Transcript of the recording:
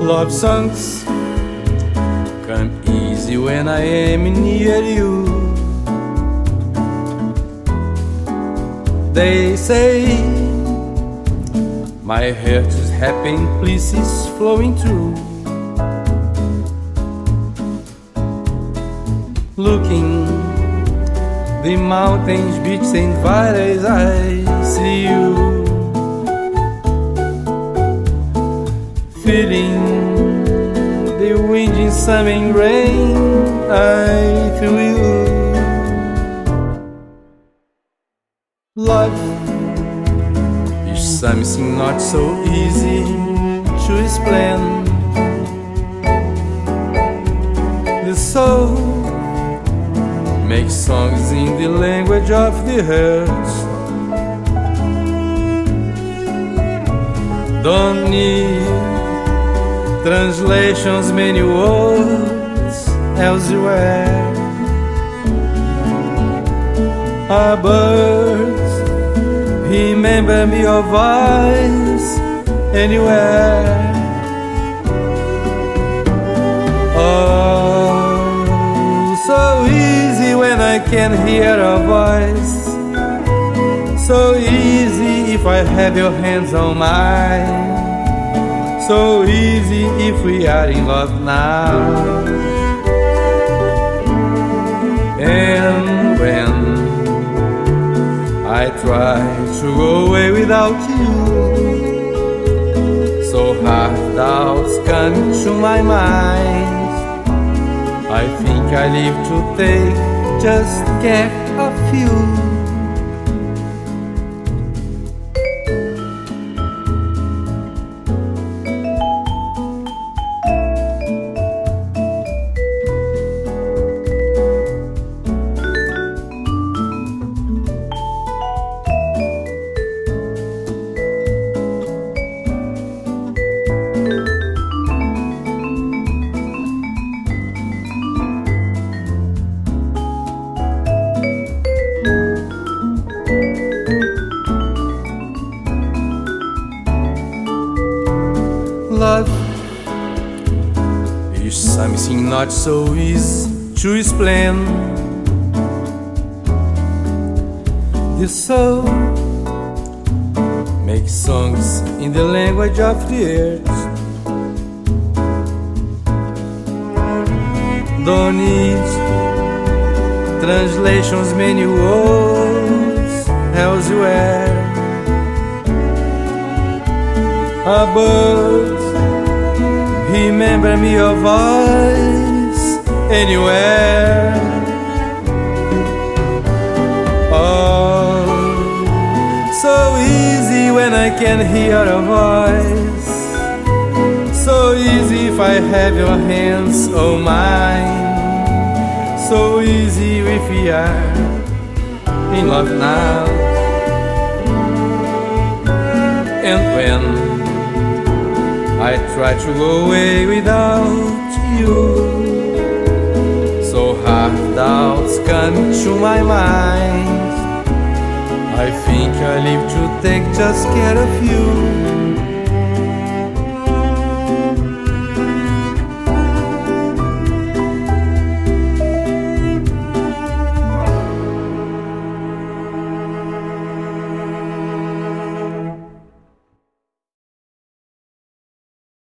Love songs come easy when I am near you. They say my heart is happy and bliss is flowing through. Looking the mountains, beaches and valleys, I see you. Feeling the wind in summer and rain, I feel you. Love is something not so easy to explain. The soul makes songs in the language of the heart. Don't need translations, many words elsewhere. A bird remember me your voice anywhere. Oh, so easy when I can hear a voice. So easy if I have your hands on mine. So easy if we are in love now. And when I try to go away without you, so hard doubts come to my mind. I think I live to take just care of you. Love is something not so easy to explain. The soul makes songs in the language of the earth. Don't need translations, many words elsewhere. A bird remember me your voice anywhere. Oh, so easy when I can hear a voice. So easy if I have your hands on mine. So easy if we are in love now. And when I try to go away without you, so hard doubts come to my mind. I think I live to take just care of you.